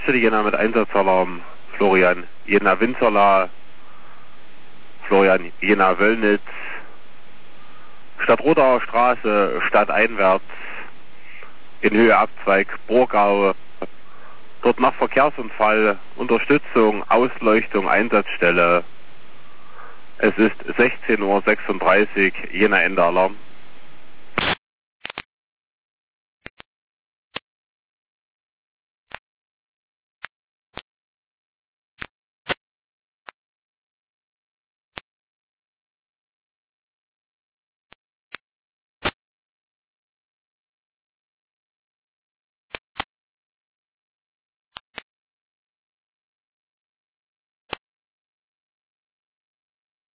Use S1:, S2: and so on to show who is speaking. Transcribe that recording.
S1: Stelle Jena mit Einsatzalarm. Florian Jena Winzerla, Florian Jena Wöllnitz, Stadtrodauer Straße, stadteinwärts, in Höhe Abzweig Burgau. Dort nach Verkehrsunfall, Unterstützung, Ausleuchtung, Einsatzstelle. Es ist 16:36 Uhr, Jena Ende Alarm.